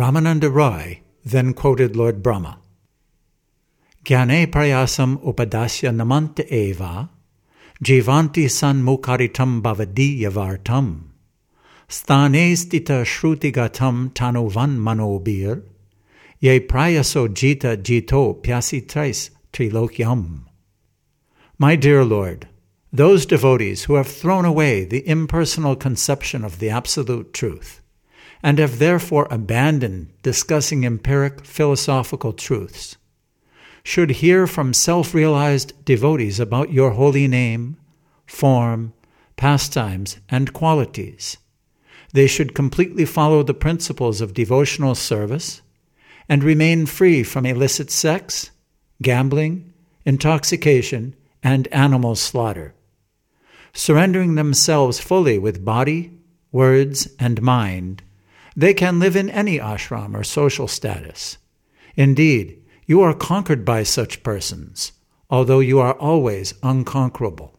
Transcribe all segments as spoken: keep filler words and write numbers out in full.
Ramananda Roy then quoted Lord Brahma. Jnane prayasam upadasya namanta eva, jivanti sanmukaritam bhavadi yavartam, sthane stita shrutigatam tanuvan manobir, ye prayaso jita jito pyasitrais trilokyam. My dear Lord, those devotees who have thrown away the impersonal conception of the absolute truth, and have therefore abandoned discussing empiric philosophical truths, should hear from self-realized devotees about your holy name, form, pastimes, and qualities. They should completely follow the principles of devotional service and remain free from illicit sex, gambling, intoxication, and animal slaughter. Surrendering themselves fully with body, words, and mind, they can live in any ashram or social status. Indeed, you are conquered by such persons, although you are always unconquerable.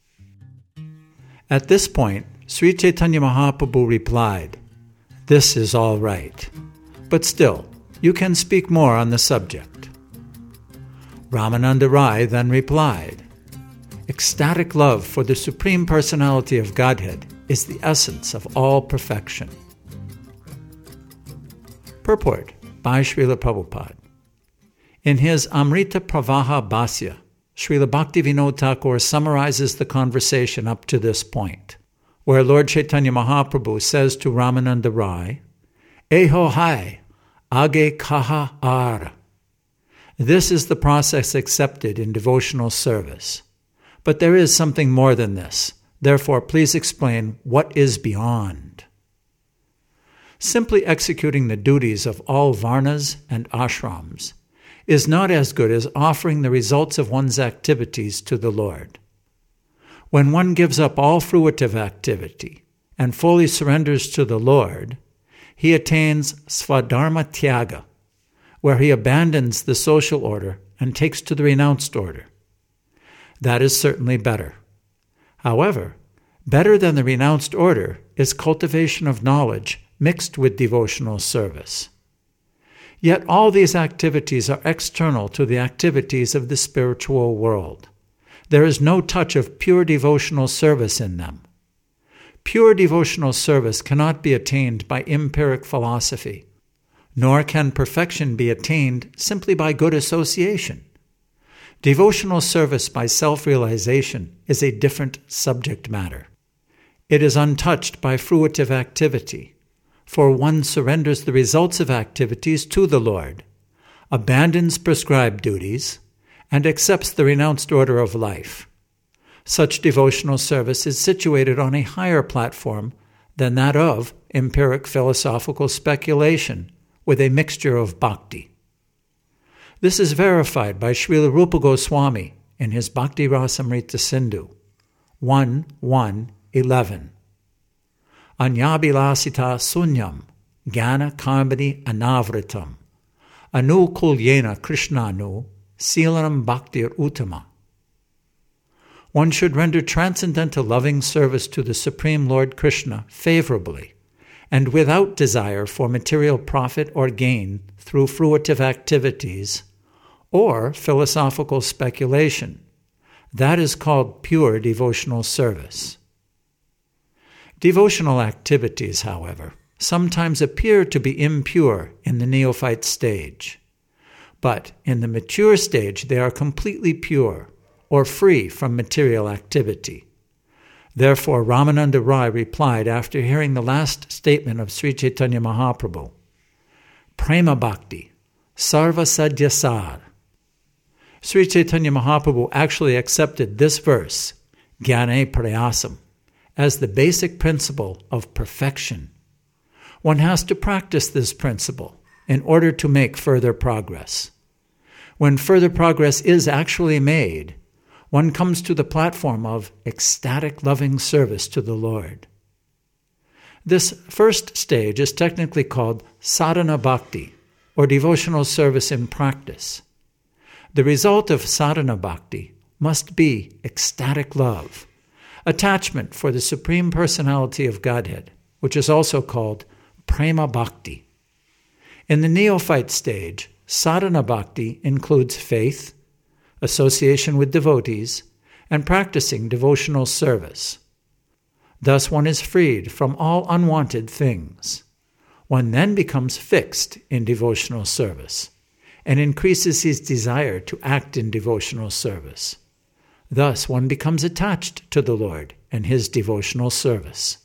At this point, Sri Chaitanya Mahaprabhu replied, "This is all right, but still, you can speak more on the subject." Ramananda Rai then replied, "Ecstatic love for the Supreme Personality of Godhead is the essence of all perfection." Purport by Srila Prabhupada. In his Amrita Pravaha Bhasya, Srila Bhaktivinoda Thakur summarizes the conversation up to this point, where Lord Chaitanya Mahaprabhu says to Ramananda Rai, "Eho hai, age kaha ar." This is the process accepted in devotional service. But there is something more than this. Therefore, please explain what is beyond. Simply executing the duties of all varnas and ashrams is not as good as offering the results of one's activities to the Lord. When one gives up all fruitive activity and fully surrenders to the Lord, he attains Svadharma Tyaga, where he abandons the social order and takes to the renounced order. That is certainly better. However, better than the renounced order is cultivation of knowledge mixed with devotional service. Yet all these activities are external to the activities of the spiritual world. There is no touch of pure devotional service in them. Pure devotional service cannot be attained by empiric philosophy, nor can perfection be attained simply by good association. Devotional service by self-realization is a different subject matter. It is untouched by fruitive activity, for one surrenders the results of activities to the Lord, abandons prescribed duties, and accepts the renounced order of life. Such devotional service is situated on a higher platform than that of empiric philosophical speculation with a mixture of bhakti. This is verified by Srila Rupa Goswami in his Bhakti Rasamrita Sindhu, one one eleven. Anyabhilasita sunyam, jnana karmani anavritam, anu kulyena krishnanu, silanam bhaktir uttama. One should render transcendental loving service to the Supreme Lord Krishna favorably, and without desire for material profit or gain through fruitive activities or philosophical speculation. That is called pure devotional service. Devotional activities, however, sometimes appear to be impure in the neophyte stage, but in the mature stage they are completely pure or free from material activity. Therefore, Ramananda Rai replied after hearing the last statement of Sri Chaitanya Mahaprabhu, "Prema Bhakti, Sarva Sadyasar." Sri Chaitanya Mahaprabhu actually accepted this verse, Jnane Prayasam, as the basic principle of perfection. One has to practice this principle in order to make further progress. When further progress is actually made, one comes to the platform of ecstatic loving service to the Lord. This first stage is technically called sadhana bhakti, or devotional service in practice. The result of sadhana bhakti must be ecstatic love, attachment for the Supreme Personality of Godhead, which is also called prema bhakti. In the neophyte stage, sadhana bhakti includes faith, association with devotees, and practicing devotional service. Thus one is freed from all unwanted things. One then becomes fixed in devotional service and increases his desire to act in devotional service. Thus one becomes attached to the Lord and his devotional service.